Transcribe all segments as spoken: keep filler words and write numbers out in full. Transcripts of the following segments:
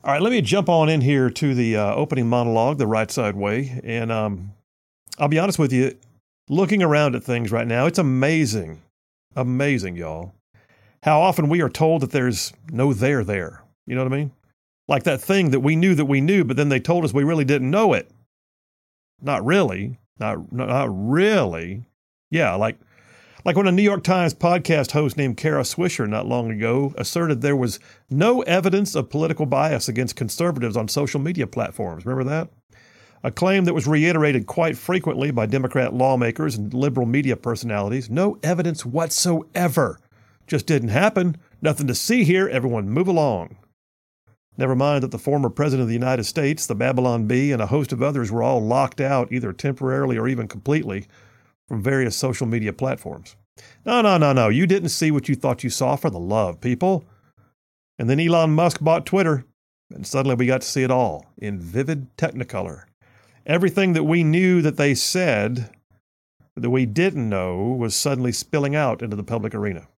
All right, let me jump on in here to the uh, opening monologue, The Right Side Way. And um, I'll be honest with you, looking around at things right now, it's amazing, amazing, y'all, how often we are told that there's no there there. You know what I mean? Like that thing that we knew that we knew, but then they told us we really didn't know it. Not really. Not, not really. Yeah, like like when a New York Times podcast host named Kara Swisher not long ago asserted there was no evidence of political bias against conservatives on social media platforms. Remember that? A claim that was reiterated quite frequently by Democrat lawmakers and liberal media personalities. No evidence whatsoever. Just didn't happen. Nothing to see here. Everyone move along. Never mind that the former president of the United States, the Babylon Bee, and a host of others were all locked out, either temporarily or even completely, from various social media platforms. No, no, no, no. You didn't see what you thought you saw, for the love, people. And then Elon Musk bought Twitter, and suddenly we got to see it all in vivid Technicolor. Everything that we knew that they said that we didn't know was suddenly spilling out into the public arena.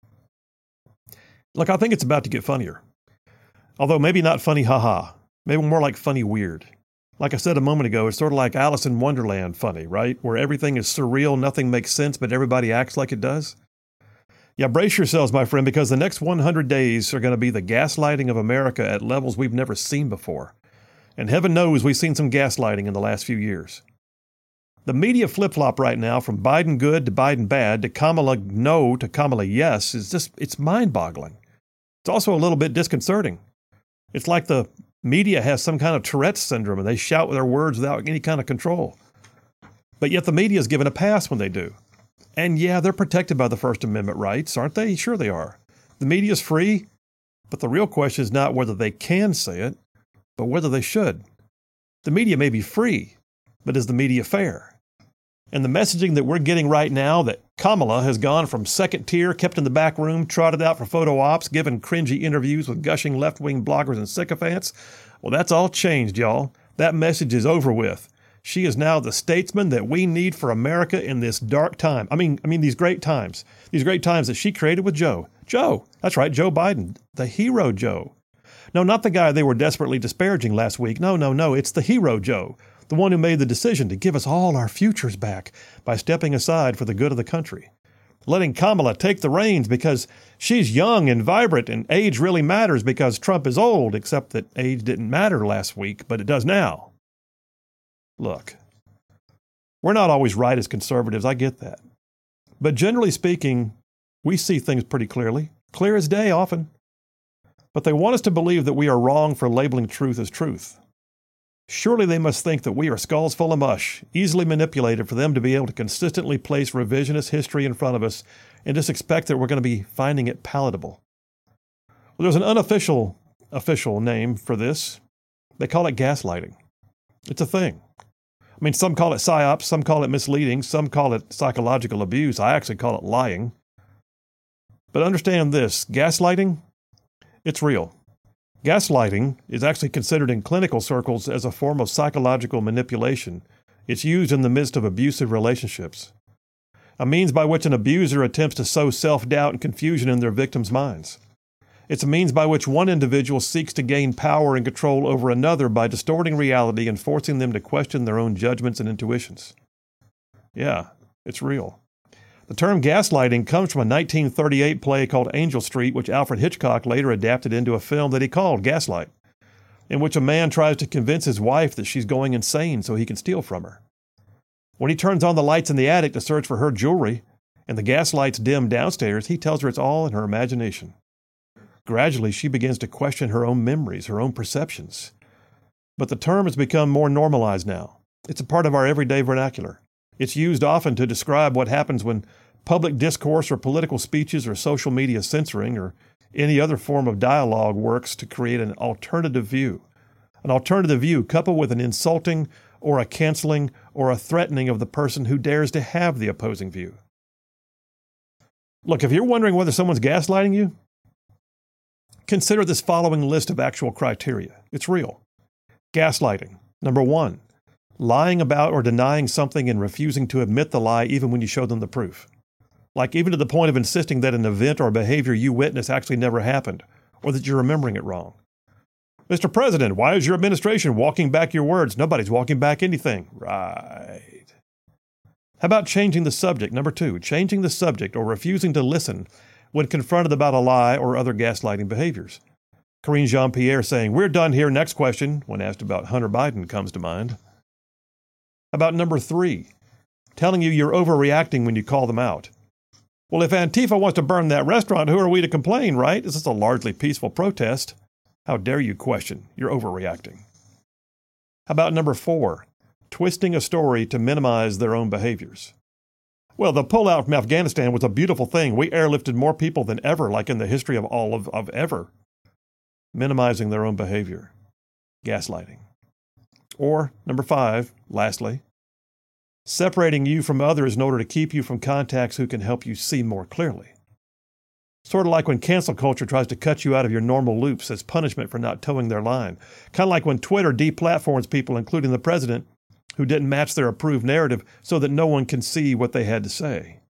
Look, I think it's about to get funnier. Although maybe not funny haha, maybe more like funny weird. Like I said a moment ago, it's sort of like Alice in Wonderland funny, right? Where everything is surreal, nothing makes sense, but everybody acts like it does. Yeah, brace yourselves, my friend, because the next one hundred days are going to be the gaslighting of America at levels we've never seen before. And heaven knows we've seen some gaslighting in the last few years. The media flip-flop right now from Biden good to Biden bad to Kamala no to Kamala yes is just, it's mind-boggling. It's also a little bit disconcerting. It's like the media has some kind of Tourette's syndrome and they shout with their words without any kind of control. But yet the media is given a pass when they do. And yeah, they're protected by the First Amendment rights, aren't they? Sure they are. The media is free, but the real question is not whether they can say it, but whether they should. The media may be free, but is the media fair? And the messaging that we're getting right now that Kamala has gone from second tier, kept in the back room, trotted out for photo ops, given cringy interviews with gushing left-wing bloggers and sycophants, well, that's all changed, y'all. That message is over with. She is now the statesman that we need for America in this dark time. I mean, I mean these great times. These great times that she created with Joe. Joe, that's right, Joe Biden, the hero Joe. No, not the guy they were desperately disparaging last week. No, no, no, it's the hero Joe. The one who made the decision to give us all our futures back by stepping aside for the good of the country. Letting Kamala take the reins because she's young and vibrant and age really matters because Trump is old, except that age didn't matter last week, but it does now. Look, we're not always right as conservatives, I get that. But generally speaking, we see things pretty clearly, clear as day often. But they want us to believe that we are wrong for labeling truth as truth. Surely they must think that we are skulls full of mush, easily manipulated for them to be able to consistently place revisionist history in front of us and just expect that we're going to be finding it palatable. Well, there's an unofficial official name for this. They call it gaslighting. It's a thing. I mean, some call it psyops, some call it misleading, some call it psychological abuse. I actually call it lying. But understand this, gaslighting, it's real. Gaslighting is actually considered in clinical circles as a form of psychological manipulation. It's used in the midst of abusive relationships, a means by which an abuser attempts to sow self-doubt and confusion in their victims' minds. It's a means by which one individual seeks to gain power and control over another by distorting reality and forcing them to question their own judgments and intuitions. Yeah, it's real. The term gaslighting comes from a nineteen thirty-eight play called Angel Street, which Alfred Hitchcock later adapted into a film that he called Gaslight, in which a man tries to convince his wife that she's going insane so he can steal from her. When he turns on the lights in the attic to search for her jewelry, and the gas lights dim downstairs, he tells her it's all in her imagination. Gradually, she begins to question her own memories, her own perceptions. But the term has become more normalized now. It's a part of our everyday vernacular. It's used often to describe what happens when public discourse or political speeches or social media censoring or any other form of dialogue works to create an alternative view. An alternative view coupled with an insulting or a canceling or a threatening of the person who dares to have the opposing view. Look, if you're wondering whether someone's gaslighting you, consider this following list of actual criteria. It's real. Gaslighting. Number one, lying about or denying something and refusing to admit the lie even when you show them the proof. Like even to the point of insisting that an event or behavior you witnessed actually never happened, or that you're remembering it wrong. Mister President, why is your administration walking back your words? Nobody's walking back anything. Right. How about changing the subject? Number two, changing the subject or refusing to listen when confronted about a lie or other gaslighting behaviors. Karine Jean-Pierre saying, we're done here, next question, when asked about Hunter Biden comes to mind. How about number three, telling you you're overreacting when you call them out. Well, if Antifa wants to burn that restaurant, who are we to complain, right? This is a largely peaceful protest. How dare you question? You're overreacting. How about number four, twisting a story to minimize their own behaviors? Well, the pullout from Afghanistan was a beautiful thing. We airlifted more people than ever, like in the history of all of, of ever. Minimizing their own behavior. Gaslighting. Or, number five, lastly, separating you from others in order to keep you from contacts who can help you see more clearly. Sort of like when cancel culture tries to cut you out of your normal loops as punishment for not towing their line. Kind of like when Twitter deplatforms people, including the president, who didn't match their approved narrative so that no one can see what they had to say.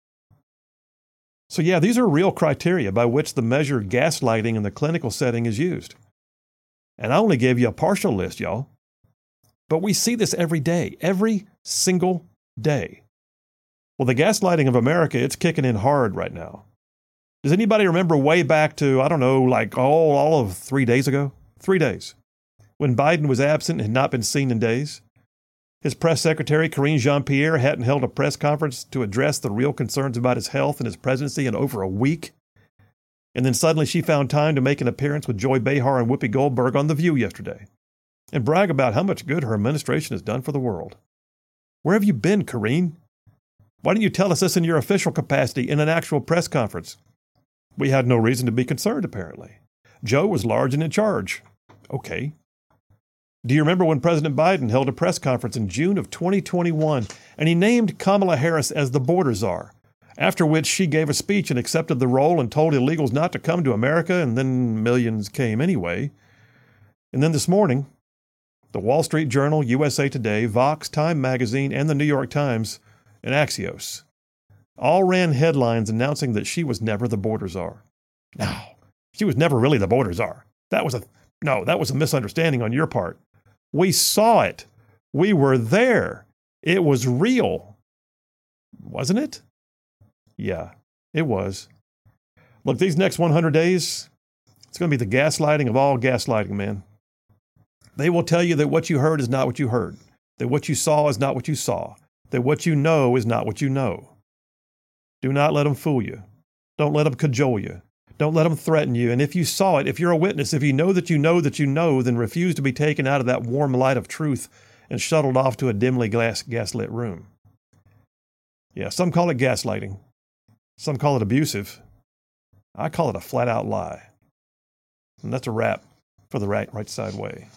So yeah, these are real criteria by which the measure gaslighting in the clinical setting is used. And I only gave you a partial list, y'all. But we see this every day, every single day. Well, the gaslighting of America, it's kicking in hard right now. Does anybody remember way back to, I don't know, like all, all of three days ago? Three days. When Biden was absent and had not been seen in days? His press secretary, Karine Jean-Pierre, hadn't held a press conference to address the real concerns about his health and his presidency in over a week. And then suddenly she found time to make an appearance with Joy Behar and Whoopi Goldberg on The View yesterday and brag about how much good her administration has done for the world. Where have you been, Karine? Why didn't you tell us this in your official capacity in an actual press conference? We had no reason to be concerned, apparently. Joe was large and in charge. Okay. Do you remember when President Biden held a press conference in June of twenty twenty-one and he named Kamala Harris as the border czar, after which she gave a speech and accepted the role and told illegals not to come to America, and then millions came anyway. And then this morning, the Wall Street Journal, U S A Today, Vox, Time Magazine, and the New York Times, and Axios all ran headlines announcing that she was never the border czar. No, she was never really the border czar. That was a, no, that was a misunderstanding on your part. We saw it. We were there. It was real. Wasn't it? Yeah, it was. Look, these next one hundred days, it's going to be the gaslighting of all gaslighting, man. They will tell you that what you heard is not what you heard, that what you saw is not what you saw, that what you know is not what you know. Do not let them fool you. Don't let them cajole you. Don't let them threaten you. And if you saw it, if you're a witness, if you know that you know that you know, then refuse to be taken out of that warm light of truth and shuttled off to a dimly glass, gaslit room. Yeah, some call it gaslighting. Some call it abusive. I call it a flat-out lie. And that's a wrap for the right, right side way.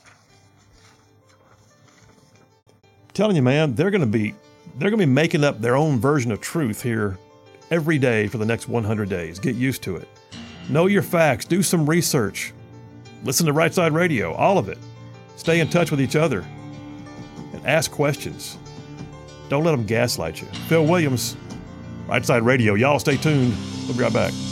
I'm telling you, man, they're going to be they're going to be making up their own version of truth here every day for the next one hundred days. Get used to it. Know your facts. Do some research. Listen to Right Side Radio, all of it. Stay in touch with each other. And ask questions. Don't let them gaslight you. Phil Williams, Right Side Radio. Y'all stay tuned. We'll be right back.